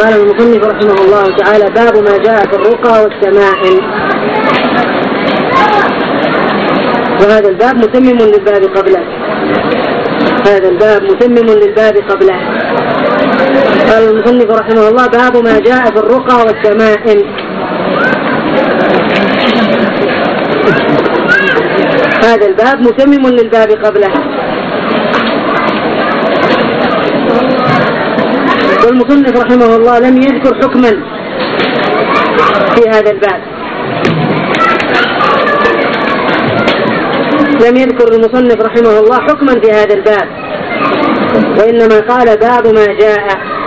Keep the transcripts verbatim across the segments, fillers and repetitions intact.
قال المصنف رحمه الله تعالى: باب ما جاء في الرقى والتمائم. وهذا الباب متمم للباب قبله هذا الباب متمم للباب قبله قال المصنف رحمه الله: باب ما جاء في الرقى والتمائم. هذا الباب متمم للباب قبله. والمصنف رحمه الله لم يذكر حكما في هذا الباب لم يذكر المصنف رحمه الله حكما في هذا الباب وإنما قال: باب ما جاء.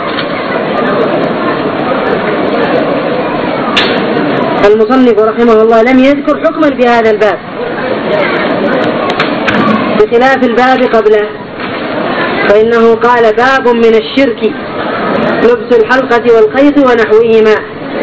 المصنف رحمه الله لم يذكر حكما في هذا الباب بخلاف الباب قبله، فإنه قال: باب من الشرك لبس الحلقة والخيط ونحوهما.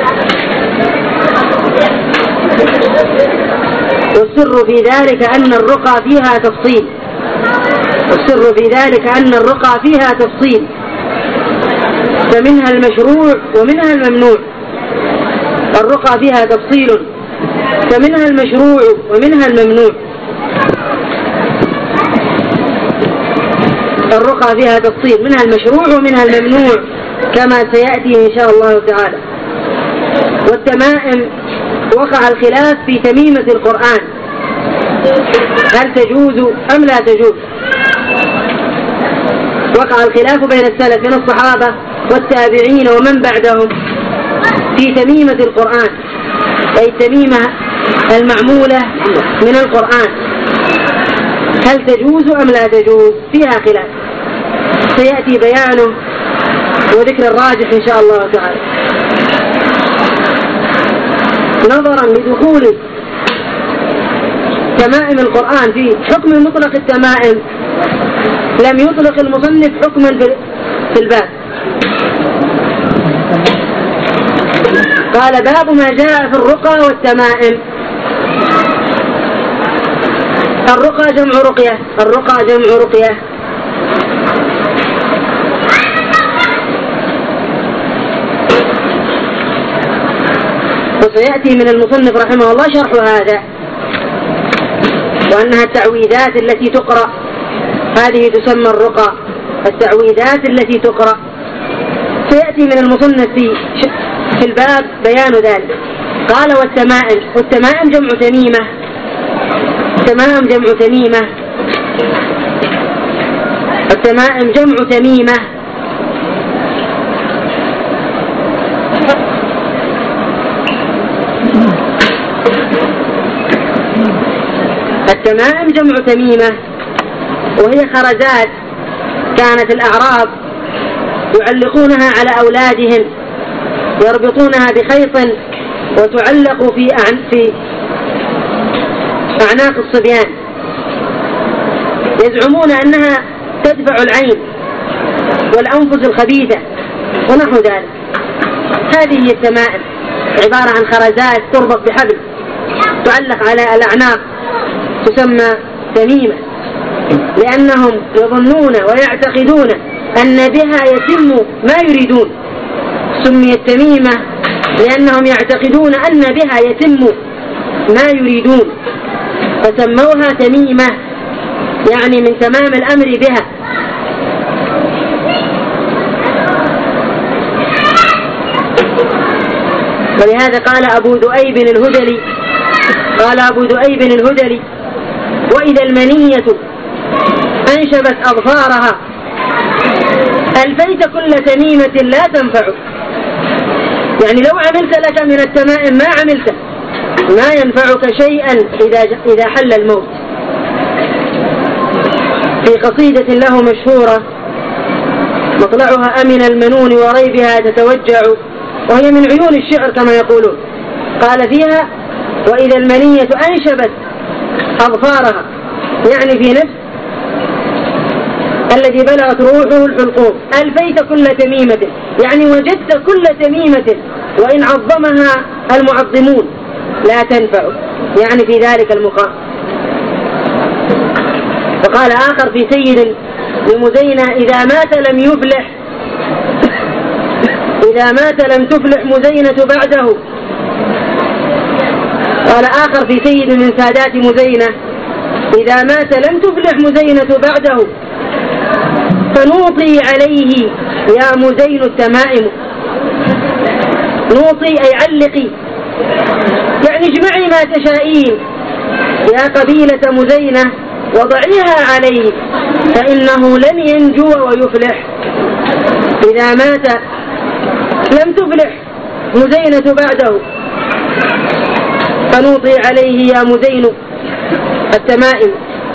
والسر في ذلك أن الرقى فيها تفصيل والسر في ذلك أن الرقى فيها تفصيل فمنها المشروع ومنها الممنوع. الرقى فيها تفصيل فمنها المشروع ومنها الممنوع. الرقى فيها تفصيل منها المشروع ومنها الممنوع كما سيأتي إن شاء الله تعالى. والتمائم وقع الخلاف في تميمة القرآن، هل تجوز أم لا تجوز؟ وقع الخلاف بين السلف من الصحابة والتابعين ومن بعدهم في تميمة القرآن، أي التميمة المعمولة من القرآن، هل تجوز أم لا تجوز؟ فيها خلاف سيأتي بيانه وذكر الراجح إن شاء الله تعالى. نظرا لدخول تمائم القرآن في حكم مطلق التمائم لم يطلق المصنف حكما في الباب. قال: باب ما جاء في الرقى والتمائم. الرقى جمع رقية الرقى جمع رقية وسيأتي من المصنف رحمه الله شرح هذا، وأنها التعويذات التي تقرأ، هذه تسمى الرقى، التعويذات التي تقرأ. سيأتي من المصنف في في الباب بيان ذلك. قال: والتمائم والتمائم جمع تميمة التمائم جمع تميمة التمائم جمع تميمة التمائم جمع تميمة وهي خرزات كانت الأعراب يعلقونها على أولادهم، يربطونها بخيط وتعلق في في أعناق الصبيان، يزعمون أنها تدفع العين والأنفس الخبيثة ونحو ذلك. هذه هي التمائم، عبارة عن خرزات تربط بحبل تعلق على الأعناق، تسمى تميمة، لأنهم يظنون ويعتقدون أن بها يتم ما يريدون. سميت تميمة لأنهم يعتقدون أن بها يتم ما يريدون فسموها تميمة، يعني من تمام الأمر بها. ولهذا قال أبو ذؤيب الهذلي قال أبو ذؤيب الهذلي: وإذا المنية أنشبت أظفارها ألفيت كل تميمة لا تنفع. يعني لو عملت لك من التمائم ما عملت، ما ينفعك شيئا إذا إذا حل الموت. في قصيدة له مشهورة مطلعها أمن المنون وريبها تتوجع، وهي من عيون الشعر كما يقولون. قال فيها: وإذا المنية أنشبت أظفارها، يعني في نفس الذي بلغت روحه الحلقوم، ألفيت كل تميمة، يعني وجدت كل تميمة وإن عظمها المعظمون لا تنفع، يعني في ذلك المقام. وقال آخر في سيد لمزينة: إذا مات لم يفلح إذا مات لم تفلح مزينة بعده. قال آخر في سيد من سادات مزينة: إذا مات لم تفلح مزينة بعده، فنوطي عليه يا مزين التمائم. نوطي أي علقي، يعني اجمعي ما تشائين يا قبيلة مزينة وضعيها عليه، فإنه لن ينجو ويفلح. إذا مات لم تفلح مزينة بعده، فنوطي عليه يا مزين التمائم،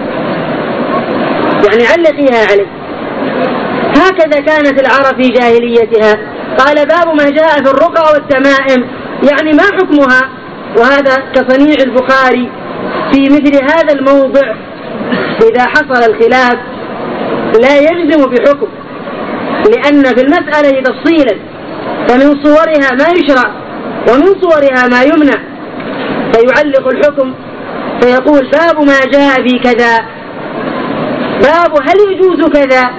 يعني علقيها عليه. هكذا كانت العرب في جاهليتها. قال: باب ما جاء في الرقى والتمائم، يعني ما حكمها. وهذا كصنيع البخاري في مثل هذا الموضع، إذا حصل الخلاف لا يجزم بحكم، لأن في المسألة تفصيلا، فمن صورها ما يشرع ومن صورها ما يمنع، فيعلق الحكم فيقول: باب ما جاء في كذا، باب هل يجوز كذا.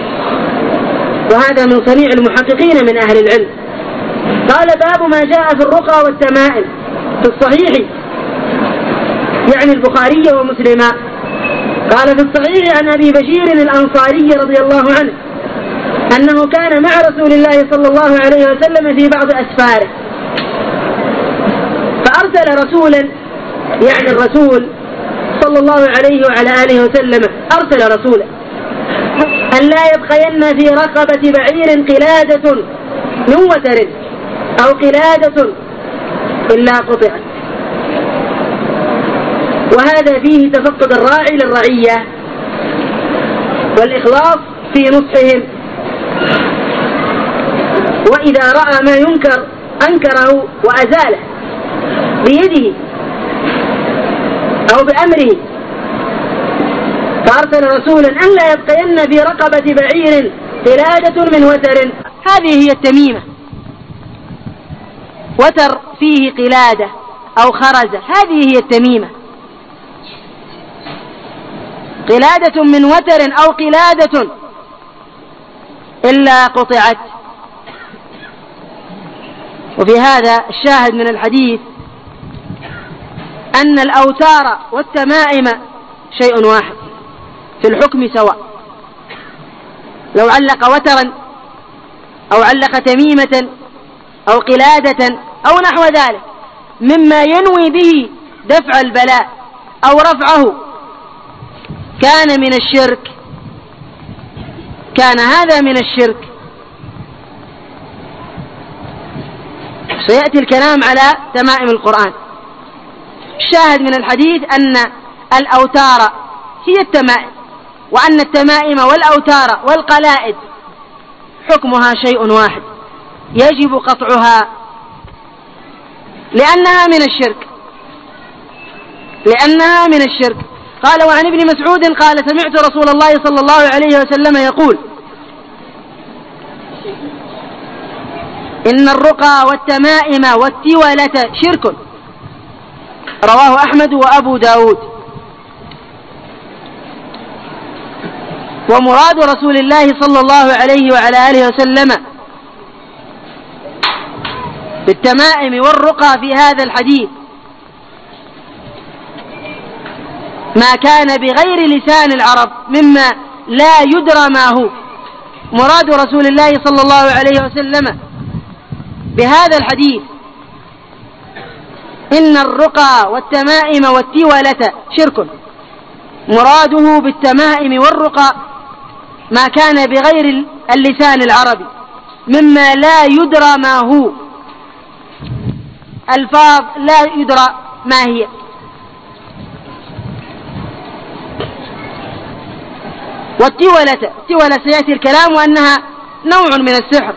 وهذا من صنيع المحققين من أهل العلم. قال: باب ما جاء في الرقى والتمائم في الصحيح، يعني البخاري ومسلم. قال في الصحيح عن أبي بشير الأنصاري رضي الله عنه أنه كان مع رسول الله صلى الله عليه وسلم في بعض أسفاره، فأرسل رسولا، يعني الرسول صلى الله عليه وعلى آله وسلم أرسل رسولا أن لا يبقين في رقبة بعير قلادة من وتر أو قلادة إلا قطعت. وهذا فيه تفقد الراعي للرعية والإخلاص في نصحهم، وإذا رأى ما ينكر أنكره وأزاله بيده أو بأمره. فأرسل رسولا أن لا يبقين في رقبة بعير قلادة من وتر. هذه هي التميمة، وتر فيه قلادة أو خرزة، هذه هي التميمة. قلادة من وتر أو قلادة إلا قطعت. وفي هذا الشاهد من الحديث أن الأوتار والتمائم شيء واحد في الحكم سواء. لو علق وترا أو علق تميمة أو قلادة أو نحو ذلك مما ينوي به دفع البلاء أو رفعه، كان من الشرك، كان هذا من الشرك. سيأتي الكلام على تمائم القرآن. الشاهد من الحديث أن الأوتار هي التمائم، وأن التمائم والأوتار والقلائد حكمها شيء واحد، يجب قطعها لأنها من الشرك، لأنها من الشرك. قال: وعن ابن مسعود قال: سمعت رسول الله صلى الله عليه وسلم يقول: إن الرقى والتمائم والتولة شرك. رواه أحمد وأبو داود. ومراد رسول الله صلى الله عليه وعلى آله وسلم بالتمائم والرقى في هذا الحديث ما كان بغير لسان العرب مما لا يدرى ما هو. مراد رسول الله صلى الله عليه وسلم بهذا الحديث إن الرقى والتمائم والتولة شرك، مراده بالتمائم والرقى ما كان بغير اللسان العربي مما لا يدرى ما هو، ألفاظ لا يدرى ما هي. والتولة، التولة سيأتي الكلام أنها نوع من السحر.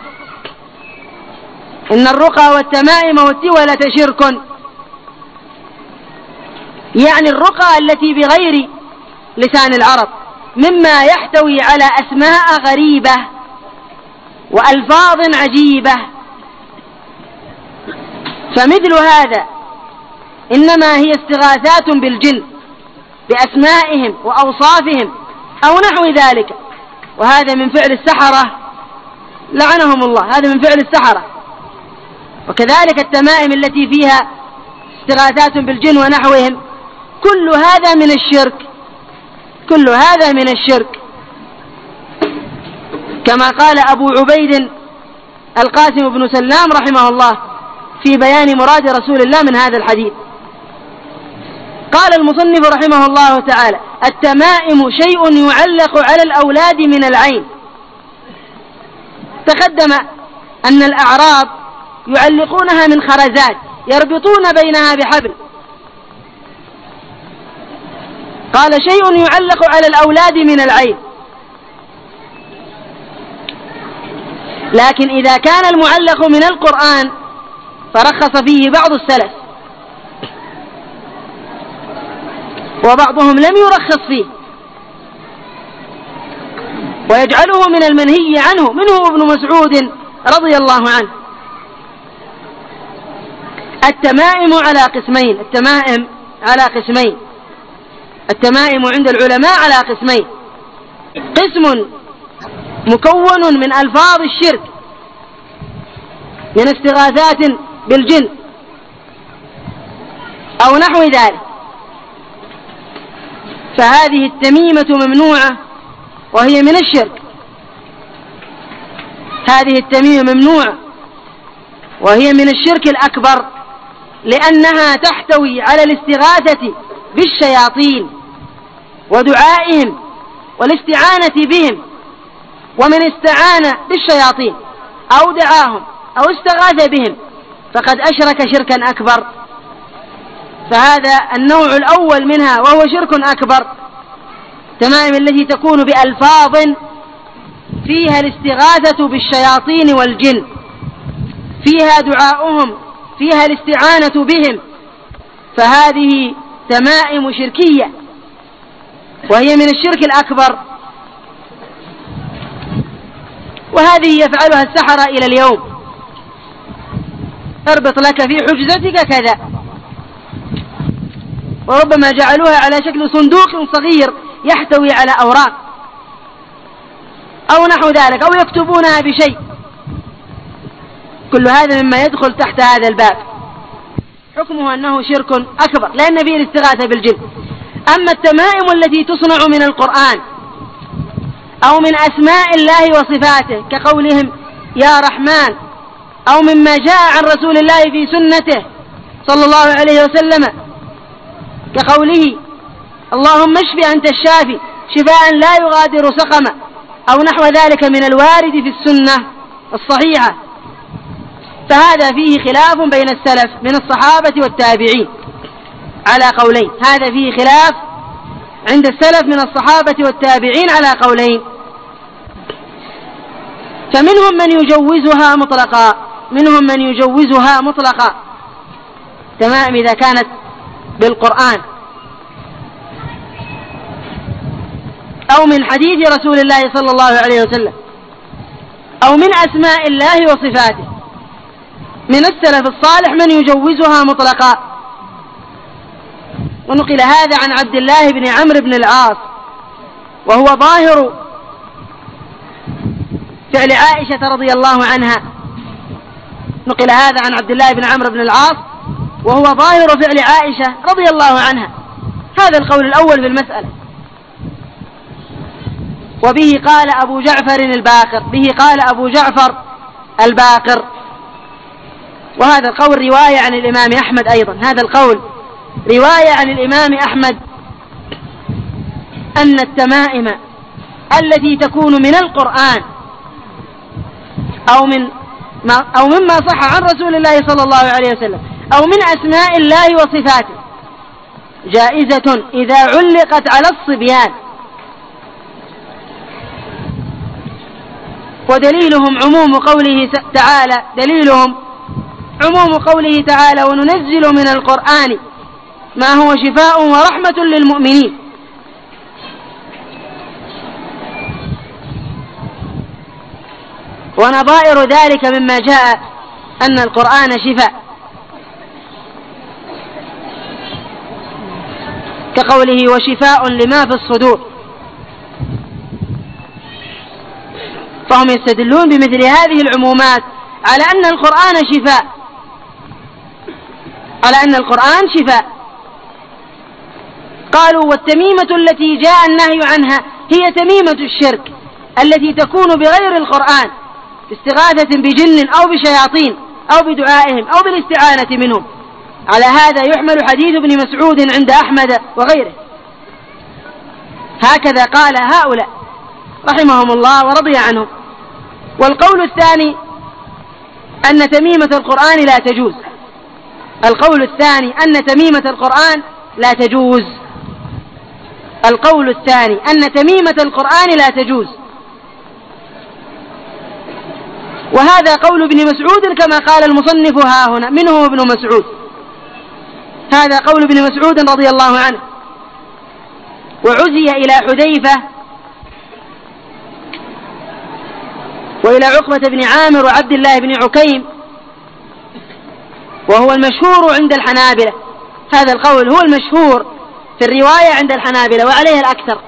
إن الرقى والتمائم والتولة شرك، يعني الرقى التي بغير لسان العرب مما يحتوي على أسماء غريبة وألفاظ عجيبة. فمثل هذا إنما هي استغاثات بالجن بأسمائهم وأوصافهم أو نحو ذلك، وهذا من فعل السحرة لعنهم الله، هذا من فعل السحرة وكذلك التمائم التي فيها استغاثات بالجن ونحوهم، كل هذا من الشرك، كل هذا من الشرك، كما قال أبو عبيد القاسم بن سلام رحمه الله في بيان مراد رسول الله من هذا الحديث. قال المصنف رحمه الله تعالى: التمائم شيء يعلق على الأولاد من العين. تقدم أن الأعراب يعلقونها من خرزات يربطون بينها بحبل. قال: شيء يعلق على الأولاد من العين. لكن إذا كان المعلق من القرآن فرخص فيه بعض السلف، وبعضهم لم يرخص فيه ويجعله من المنهي عنه، منه ابن مسعود رضي الله عنه. التمائم على قسمين، التمائم على قسمين التمائم عند العلماء على قسمين: قسم مكون من ألفاظ الشرك من استغاثات بالجن أو نحو ذلك، فهذه التميمة ممنوعة وهي من الشرك. هذه التميمة ممنوعة وهي من الشرك الأكبر، لأنها تحتوي على الاستغاثة بالشياطين ودعائهم والاستعانة بهم. ومن استعان بالشياطين أو دعاهم أو استغاث بهم فقد أشرك شركا أكبر. فهذا النوع الأول منها وهو شرك أكبر، التمائم التي تكون بألفاظ فيها الاستغاثة بالشياطين والجن، فيها دعاؤهم، فيها الاستعانة بهم، فهذه تمائم شركية وهي من الشرك الأكبر، وهذه يفعلها السحرة إلى اليوم. اربط لك في حجزتك كذا، وربما جعلوها على شكل صندوق صغير يحتوي على أوراق أو نحو ذلك، أو يكتبونها بشيء. كل هذا مما يدخل تحت هذا الباب، حكمه أنه شرك أكبر لأن فيه الاستغاثة بالجن. أما التمائم التي تصنع من القرآن أو من أسماء الله وصفاته كقولهم يا رحمن، أو مما جاء عن رسول الله في سنته صلى الله عليه وسلم كقوله اللهم اشف أنت الشافي شفاء لا يغادر سقما، أو نحو ذلك من الوارد في السنة الصحيحة، فهذا فيه خلاف بين السلف من الصحابة والتابعين على قولين. هذا فيه خلاف عند السلف من الصحابة والتابعين على قولين، فمنهم من يجوزها مطلقا منهم من يجوزها مطلقا تمام إذا كانت بالقرآن أو من حديث رسول الله صلى الله عليه وسلم أو من أسماء الله وصفاته. من السلف الصالح من يجوزها مطلقا، ونقل هذا عن عبد الله بن عمرو بن العاص، وهو ظاهر فعل عائشة رضي الله عنها. نقل هذا عن عبد الله بن عمرو بن العاص وهو ظاهر فعل عائشة رضي الله عنها. هذا القول الأول في المسألة. وبه قال أبو جعفر الباقر به قال أبو جعفر الباقر وهذا القول رواية عن الإمام أحمد أيضا. هذا القول رواية عن الإمام أحمد أن التمائم التي تكون من القرآن أو من ما أو مما صح عن رسول الله صلى الله عليه وسلم أو من أسماء الله وصفاته جائزة إذا علقت على الصبيان. ودليلهم عموم قوله تعالى دليلهم عموم قوله تعالى وننزل من القرآن ما هو شفاء ورحمة للمؤمنين. ونظائر ذلك مما جاء أن القرآن شفاء، كقوله وشفاء لما في الصدور. فهم يستدلون بمثل هذه العمومات على أن القرآن شفاء على أن القرآن شفاء. قالوا والتميمة التي جاء النهي عنها هي تميمة الشرك التي تكون بغير القرآن، باستغاثة بجن أو بشياطين أو بدعائهم أو بالاستعانة منهم. على هذا يحمل حديث ابن مسعود عند أحمد وغيره. هكذا قال هؤلاء رحمهم الله ورضي عنهم. والقول الثاني أن تميمة القرآن لا تجوز. القول الثاني أن تميمة القرآن لا تجوز. القول الثاني أن تميمة القرآن لا تجوز، وهذا قول ابن مسعود كما قال المصنف ها هنا، منه ابن مسعود. هذا قول ابن مسعود رضي الله عنه. وعزي إلى حذيفة وإلى عقبة بن عامر وعبد الله بن عكيم، وهو المشهور عند الحنابلة. هذا القول هو المشهور في الرواية عند الحنابلة وعليه الأكثر.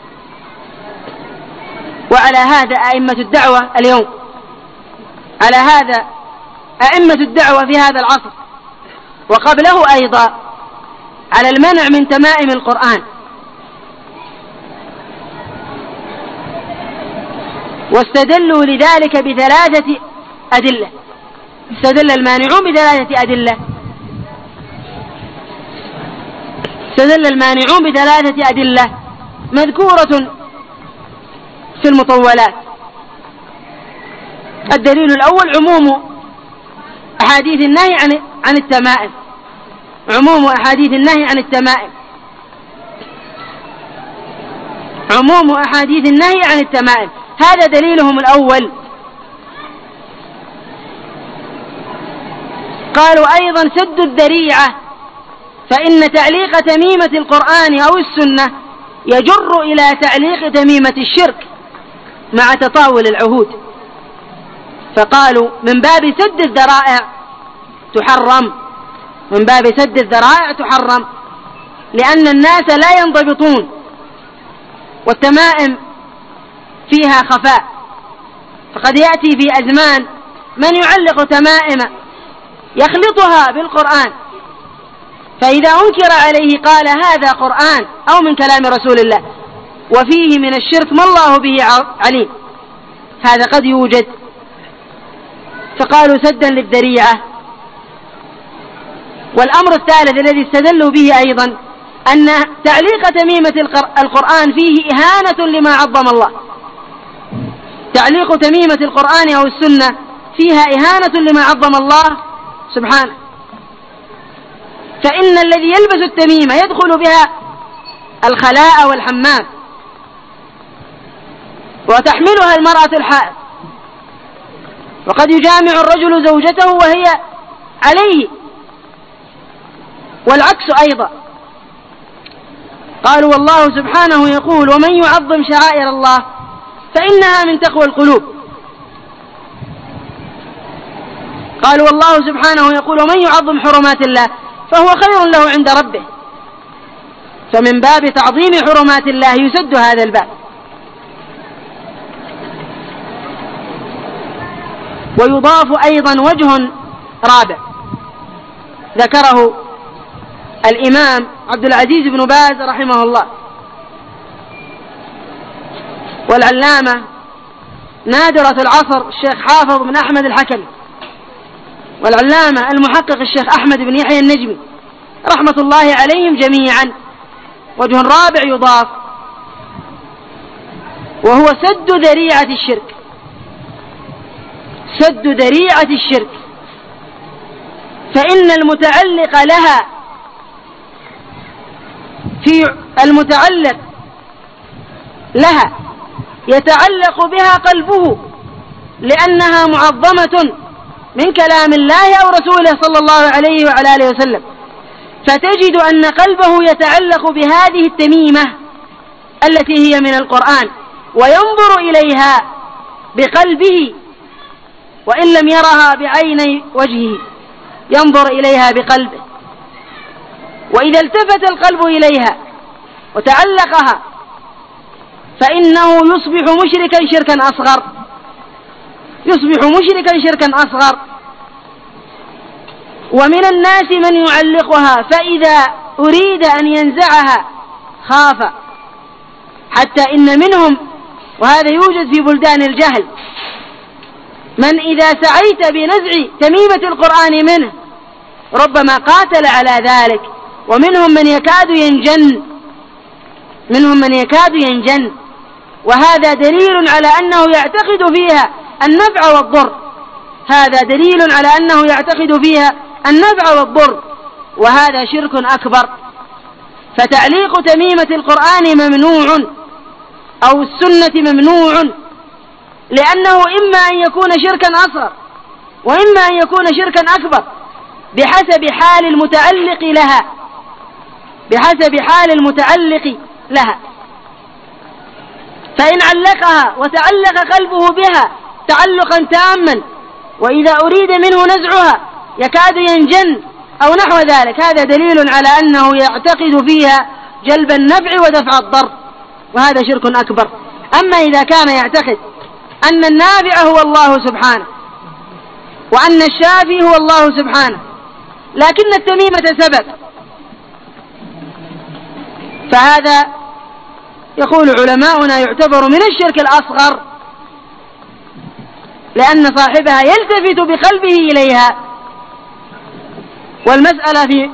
وعلى هذا أئمة الدعوة اليوم، على هذا أئمة الدعوة في هذا العصر وقبله أيضا، على المنع من تمائم القرآن. واستدلوا لذلك بثلاثة أدلة. استدل المانعون بثلاثة أدلة. استدل المانعون بثلاثة أدلة مذكورة في المطولات. الدليل الأول عموم أحاديث النهي عن عن التمائم. عموم أحاديث النهي عن التمائم. عموم أحاديث النهي عن التمائم، هذا دليلهم الأول. قالوا أيضا سد الذريعة، فإن تعليق تميمة القرآن أو السنة يجر إلى تعليق تميمة الشرك مع تطاول العهود. فقالوا من باب سد الذرائع تحرم، من باب سد الذرائع تحرم، لأن الناس لا ينضبطون، والتمائم فيها خفاء. فقد يأتي في أزمان من يعلق تمائم يخلطها بالقرآن، فإذا أنكر عليه قال هذا قرآن أو من كلام رسول الله، وفيه من الشرك ما الله به عليم. هذا قد يوجد. فقالوا سدا للذريعة. والأمر الثالث الذي استدلوا به أيضا أن تعليق تميمة القرآن فيه إهانة لما عظم الله. تعليق تميمة القرآن أو السنة فيها إهانة لما عظم الله سبحانه. فإن الذي يلبس التميمة يدخل بها الخلاء والحمام، وتحملها المرأة الحائض، وقد يجامع الرجل زوجته وهي عليه، والعكس أيضا. قالوا والله سبحانه يقول ومن يعظم شعائر الله فإنها من تقوى القلوب. قالوا والله سبحانه يقول ومن يعظم حرمات الله فهو خير له عند ربه. فمن باب تعظيم حرمات الله يسد هذا الباب. ويضاف أيضا وجه رابع ذكره الإمام عبد العزيز بن باز رحمه الله، والعلامة نادرة العصر الشيخ حافظ بن أحمد الحكمي، والعلامة المحقق الشيخ أحمد بن يحيى النجمي رحمة الله عليهم جميعا. وجه رابع يضاف وهو سد ذريعة الشرك. سد ذريعة الشرك، فإن المتعلق لها في المتعلق لها يتعلق بها قلبه لأنها معظمة من كلام الله أو رسوله صلى الله عليه وعلى آله وسلم، فتجد أن قلبه يتعلق بهذه التميمة التي هي من القرآن، وينظر إليها بقلبه وإن لم يرها بعيني وجهه، ينظر إليها بقلبه. وإذا التفت القلب إليها وتعلقها فإنه يصبح مشركا شركا أصغر، يصبح مشركا شركا أصغر. ومن الناس من يعلقها فإذا أريد أن ينزعها خاف، حتى إن منهم، وهذا يوجد في بلدان الجهل، من إذا سعيت بنزع تميمة القرآن منه ربما قاتل على ذلك، ومنهم من يكاد ينجن منهم من يكاد ينجن وهذا دليل على أنه يعتقد فيها النفع والضر هذا دليل على أنه يعتقد فيها النفع والضر وهذا شرك أكبر. فتعليق تميمة القرآن ممنوع أو السنة ممنوع، لأنه إما أن يكون شركا أصغر وإما أن يكون شركا أكبر بحسب حال المتعلق لها بحسب حال المتعلق لها فإن علقها وتعلق قلبه بها تعلقا تاما وإذا أريد منه نزعها يكاد ينجن أو نحو ذلك، هذا دليل على أنه يعتقد فيها جلب النفع ودفع الضر، وهذا شرك أكبر. أما إذا كان يعتقد أن النافع هو الله سبحانه وأن الشافي هو الله سبحانه لكن التميمة سبب، فهذا يقول علماؤنا يعتبر من الشرك الأصغر، لأن صاحبها يلتفت بقلبه إليها. والمسألة في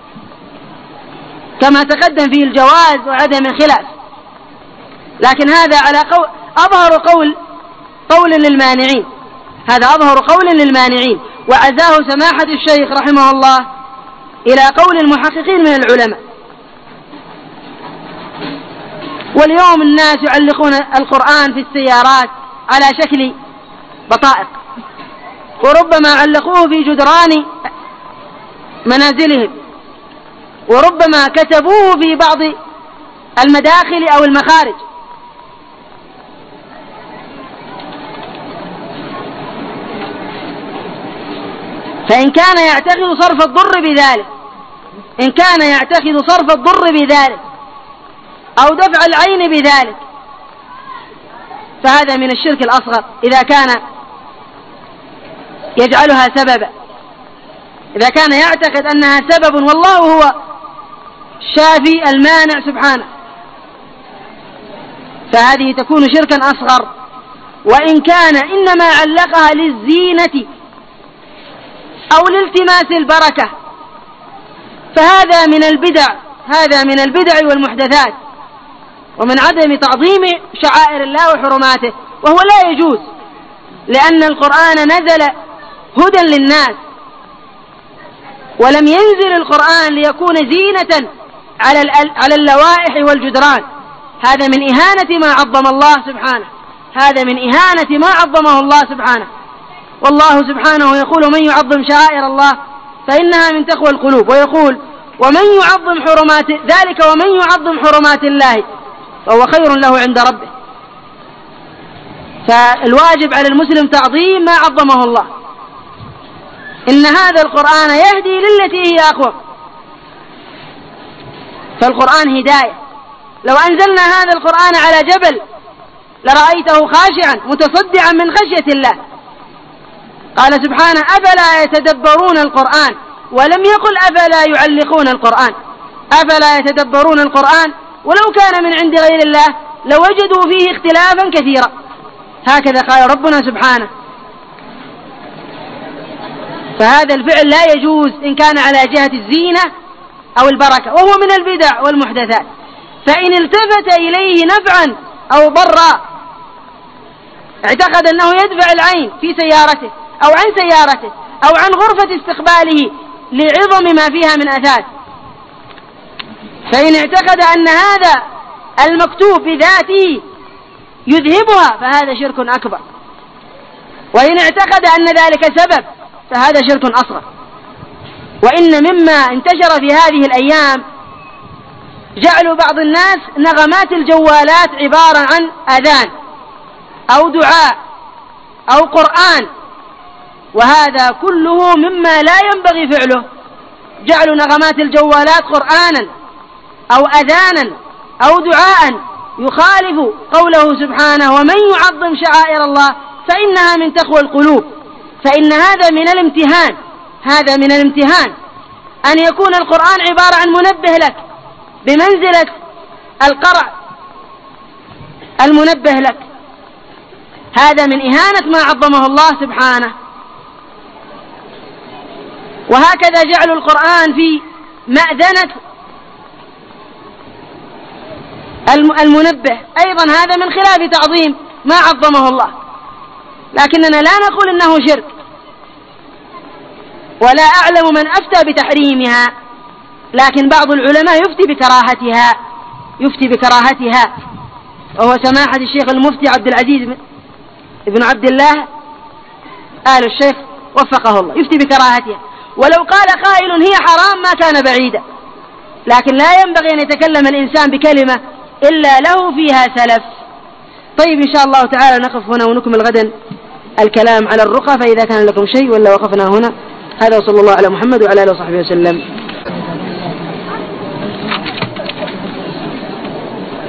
كما تقدم فيه الجواز وعدم الخلاف، لكن هذا على قول أظهر قول قول للمانعين هذا أظهر قول للمانعين وعزاه سماحة الشيخ رحمه الله إلى قول المحققين من العلماء. واليوم الناس يعلقون القرآن في السيارات على شكل بطائق، وربما علقوه في جدران منازلهم، وربما كتبوه في بعض المداخل أو المخارج. فإن كان يعتقد صرف الضر بذلك إن كان يعتقد صرف الضر بذلك أو دفع العين بذلك فهذا من الشرك الأصغر إذا كان يجعلها سببا، إذا كان يعتقد أنها سبب والله هو الشافي المانع سبحانه، فهذه تكون شركا أصغر. وإن كان إنما علقها للزينة أو لالتماس البركة فهذا من البدع هذا من البدع والمحدثات ومن عدم تعظيم شعائر الله وحرماته، وهو لا يجوز، لأن القرآن نزل هدى للناس ولم ينزل القرآن ليكون زينة على اللوائح والجدران. هذا من إهانة ما عظم الله سبحانه هذا من إهانة ما عظمه الله سبحانه. والله سبحانه يقول من يعظم شعائر الله فإنها من تقوى القلوب، ويقول ومن يعظم حرمات ذلك ومن يعظم حرمات الله فهو خير له عند ربه. فالواجب على المسلم تعظيم ما عظمه الله. إن هذا القرآن يهدي للتي هي أقوم، فالقرآن هداية. لو أنزلنا هذا القرآن على جبل لرأيته خاشعا متصدعا من خشية الله. قال سبحانه أفلا يتدبرون القرآن، ولم يقل أفلا يعلقون القرآن. أفلا يتدبرون القرآن، ولو كان من عند غير الله لوجدوا فيه اختلافا كثيرا، هكذا قال ربنا سبحانه. فهذا الفعل لا يجوز إن كان على جهة الزينة أو البركة، وهو من البدع والمحدثات. فإن التفت إليه نفعا أو ضرا اعتقد أنه يدفع العين في سيارته أو عن سيارته أو عن غرفة استقباله لعظم ما فيها من أثاث، فإن اعتقد أن هذا المكتوب بذاته يذهبها فهذا شرك أكبر، وإن اعتقد أن ذلك سبب فهذا شرك أصغر. وإن مما انتشر في هذه الأيام جعل بعض الناس نغمات الجوالات عبارة عن أذان أو دعاء أو قرآن، وهذا كله مما لا ينبغي فعله. جعل نغمات الجوالات قرآنا أو أذانا أو دعاء يخالف قوله سبحانه ومن يعظم شعائر الله فإنها من تقوى القلوب. فإن هذا من الامتهان هذا من الامتهان، أن يكون القرآن عبارة عن منبه لك بمنزلة القرع المنبه لك، هذا من إهانة ما عظمه الله سبحانه. وهكذا جعل القرآن في مأذنة المنبه أيضا هذا من خلاف تعظيم ما عظمه الله، لكننا لا نقول إنه شرك، ولا أعلم من أفتى بتحريمها، لكن بعض العلماء يفتي بكراهتها يفتي بكراهتها وهو سماحة الشيخ المفتي عبد العزيز ابن عبد الله آل الشيخ وفقه الله، يفتي بكراهتها. ولو قال قائل هي حرام ما كان بعيدا، لكن لا ينبغي أن يتكلم الإنسان بكلمة إلا له فيها سلف. طيب إن شاء الله تعالى نقف هنا ونكمل غدا الكلام على الرقى، فإذا كان لكم شيء ولا وقفنا هنا. هذا وصلى الله على محمد وعلى آله وصحبه وسلم.